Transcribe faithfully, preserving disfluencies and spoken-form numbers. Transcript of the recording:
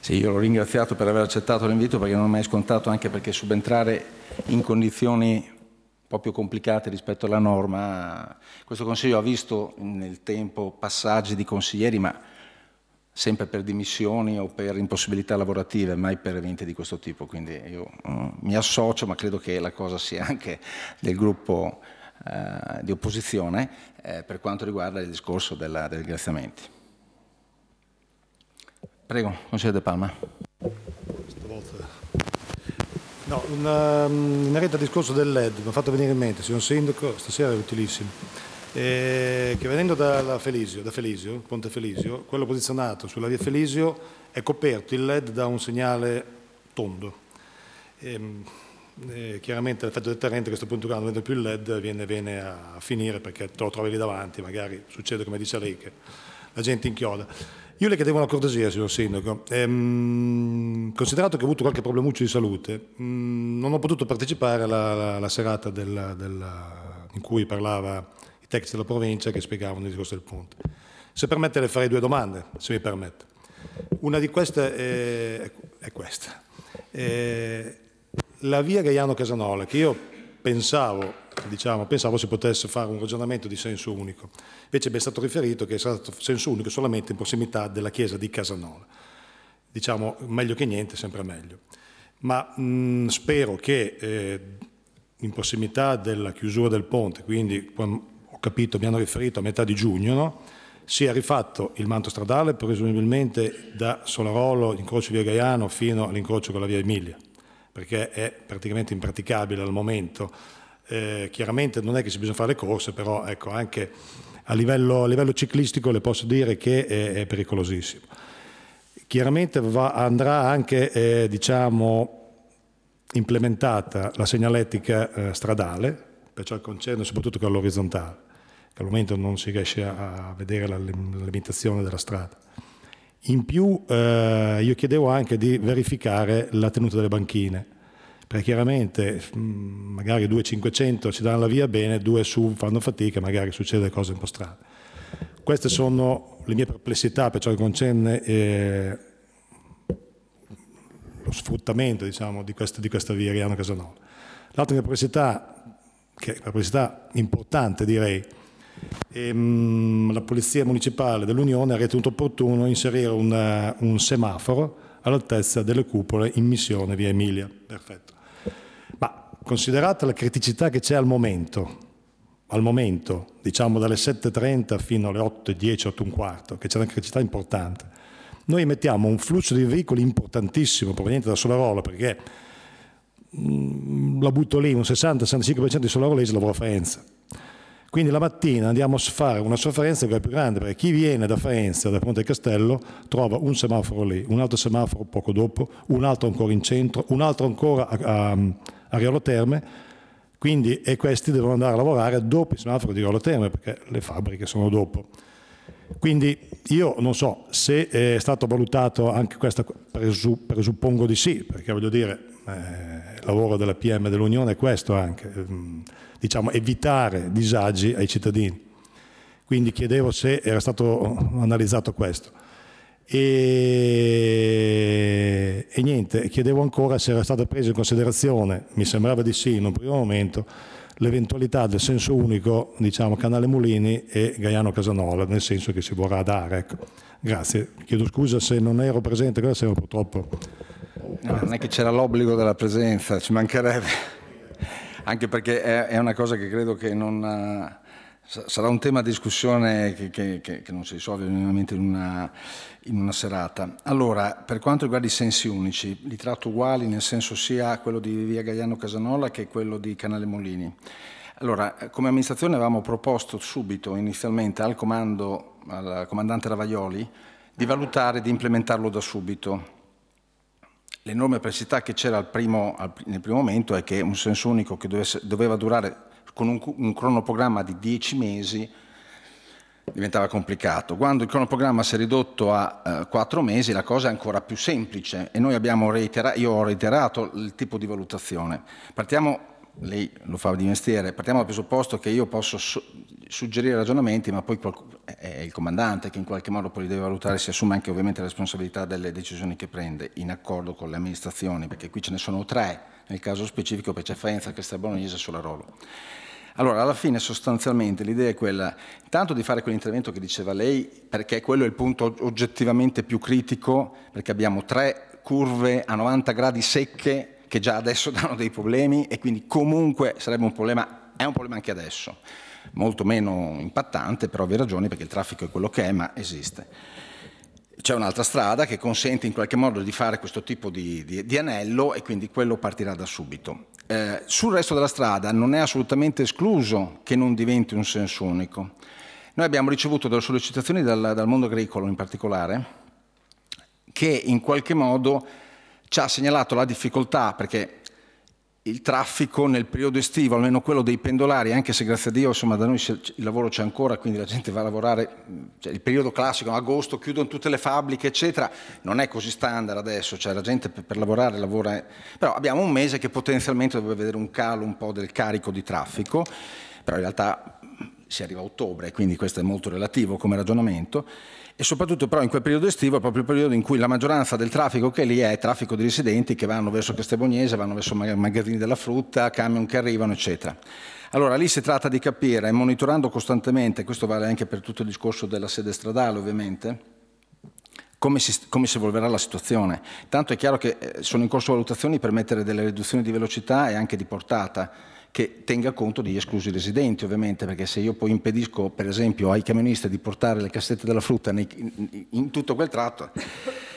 Sì, io l'ho ringraziato per aver accettato l'invito, perché non è mai scontato, anche perché subentrare in condizioni proprio complicate rispetto alla norma. Questo Consiglio ha visto nel tempo passaggi di consiglieri, ma sempre per dimissioni o per impossibilità lavorative, mai per eventi di questo tipo. Quindi io uh, mi associo, ma credo che la cosa sia anche del gruppo uh, di opposizione eh, per quanto riguarda il discorso della, dei ringraziamenti. Prego, consigliere De Palma. No, una, in merito al discorso del L E D, mi ha fatto venire in mente, signor Sindaco, stasera è utilissimo, eh, che venendo da Felisio, da Felisio, Ponte Felisio, quello posizionato sulla via Felisio è coperto il L E D da un segnale tondo. E, eh, chiaramente l'effetto deterrente a questo punto, quando non vedo più il L E D, viene, viene a finire, perché te lo trovi lì davanti, magari succede come dice lei che la gente inchioda. Io le chiedevo una cortesia, signor Sindaco. Ehm, considerato che ho avuto qualche problemuccio di salute, mh, non ho potuto partecipare alla, alla, alla serata del, del, in cui parlava i tecnici della provincia che spiegavano il discorso del ponte. Se permette le farei due domande, se mi permette. Una di queste è, è questa. Eh, la via Gaiano Casanola, che io pensavo, diciamo, pensavo si potesse fare un ragionamento di senso unico. Invece mi è stato riferito che è stato senso unico solamente in prossimità della chiesa di Casanola. Diciamo, meglio che niente, sempre meglio. Ma mh, spero che eh, in prossimità della chiusura del ponte, quindi ho capito, mi hanno riferito a metà di giugno, no? Sia rifatto il manto stradale, presumibilmente da Solarolo, incrocio via Gaiano, fino all'incrocio con la via Emilia, perché è praticamente impraticabile al momento. Eh, chiaramente non è che si bisogna fare le corse, però ecco, anche a livello, a livello ciclistico le posso dire che è, è pericolosissimo. Chiaramente va, andrà anche eh, diciamo, implementata la segnaletica eh, stradale, per ciò che concerne soprattutto quella orizzontale, che al momento non si riesce a vedere la, la limitazione della strada. In più eh, io chiedevo anche di verificare la tenuta delle banchine, perché chiaramente magari due cinquecento ci danno la via bene, due su fanno fatica, magari succede cose un po' strane. Queste sono le mie perplessità per ciò che concerne eh, lo sfruttamento, diciamo, di questa, di questa via Gaiano Casanola. L'altra mia perplessità, che è una perplessità importante direi, ehm, la Polizia Municipale dell'Unione ha ritenuto opportuno inserire una, un semaforo all'altezza delle cupole in missione via Emilia. Perfetto. Ma considerata la criticità che c'è al momento, al momento, diciamo dalle sette e trenta fino alle otto e dieci, otto e un quarto, che c'è una criticità importante, noi mettiamo un flusso di veicoli importantissimo proveniente da Solarolo, perché mh, la butto lì, un sessanta sessantacinque per cento di solarolesi lavora a Faenza. Quindi la mattina andiamo a fare una sofferenza che è più grande, perché chi viene da Faenza, da Ponte Castello, trova un semaforo lì, un altro semaforo poco dopo, un altro ancora in centro, un altro ancora a, a, a Riolo Terme, quindi, e questi devono andare a lavorare dopo il semaforo di Riolo Terme, perché le fabbriche sono dopo. Quindi io non so se è stato valutato anche questo, presu, presuppongo di sì, perché voglio dire, eh, il lavoro della P M dell'Unione è questo anche, ehm, diciamo evitare disagi ai cittadini. Quindi chiedevo se era stato analizzato questo. E, e niente, chiedevo ancora se era stata presa in considerazione, mi sembrava di sì in un primo momento, l'eventualità del senso unico, diciamo, Canale Mulini e Gaiano Casanola, nel senso che si vorrà dare. Ecco. Grazie. Chiedo scusa se non ero presente, quella sera purtroppo. No, non è che c'era l'obbligo della presenza, ci mancherebbe, anche perché è, è una cosa che credo che non... sarà un tema di discussione che, che, che, che non si risolve minimamente in una, in una serata. Allora, per quanto riguarda i sensi unici, li tratto uguali, nel senso sia quello di via Gaiano Casanola che quello di Canale Molini. Allora, come amministrazione avevamo proposto subito, inizialmente, al comando, al comandante Ravaioli, di valutare di implementarlo da subito. L'enorme perplessità che c'era al primo, al, nel primo momento è che un senso unico che dovesse, doveva durare con un, un cronoprogramma di dieci mesi diventava complicato. Quando il cronoprogramma si è ridotto a quattro uh, mesi la cosa è ancora più semplice e noi abbiamo reiterato, io ho reiterato il tipo di valutazione. Partiamo lei lo fa di mestiere, partiamo dal presupposto che io posso su- suggerire ragionamenti, ma poi qualcuno, è il comandante che in qualche modo poi li deve valutare, si assume anche ovviamente la responsabilità delle decisioni che prende, in accordo con le amministrazioni, perché qui ce ne sono tre, nel caso specifico per Faenza, Castel Bolognese e Solarolo. Allora, alla fine sostanzialmente l'idea è quella, intanto di fare quell'intervento che diceva lei, perché quello è il punto oggettivamente più critico, perché abbiamo tre curve a novanta gradi secche che già adesso danno dei problemi e quindi comunque sarebbe un problema, è un problema anche adesso, molto meno impattante per ovvie ragioni, perché il traffico è quello che è, ma esiste. C'è un'altra strada che consente in qualche modo di fare questo tipo di, di, di anello e quindi quello partirà da subito. Eh, sul resto della strada non è assolutamente escluso che non diventi un senso unico. Noi abbiamo ricevuto delle sollecitazioni dal, dal mondo agricolo in particolare, che in qualche modo ci ha segnalato la difficoltà, perché il traffico nel periodo estivo, almeno quello dei pendolari, anche se grazie a Dio insomma da noi il lavoro c'è ancora, quindi la gente va a lavorare, cioè il periodo classico, agosto chiudono tutte le fabbriche eccetera, non è così standard adesso, cioè la gente per, per lavorare lavora, però abbiamo un mese che potenzialmente dovrebbe vedere un calo un po' del carico di traffico, però in realtà si arriva a ottobre, quindi questo è molto relativo come ragionamento. E soprattutto però in quel periodo estivo è proprio il periodo in cui la maggioranza del traffico che è lì è traffico di residenti che vanno verso Castelbognese, vanno verso i magazzini della frutta, camion che arrivano, eccetera. Allora lì si tratta di capire, monitorando costantemente, questo vale anche per tutto il discorso della sede stradale ovviamente, come si, come si evolverà la situazione. Tanto è chiaro che sono in corso valutazioni per mettere delle riduzioni di velocità e anche di portata, che tenga conto degli esclusi residenti ovviamente, perché se io poi impedisco per esempio ai camionisti di portare le cassette della frutta nei, in, in tutto quel tratto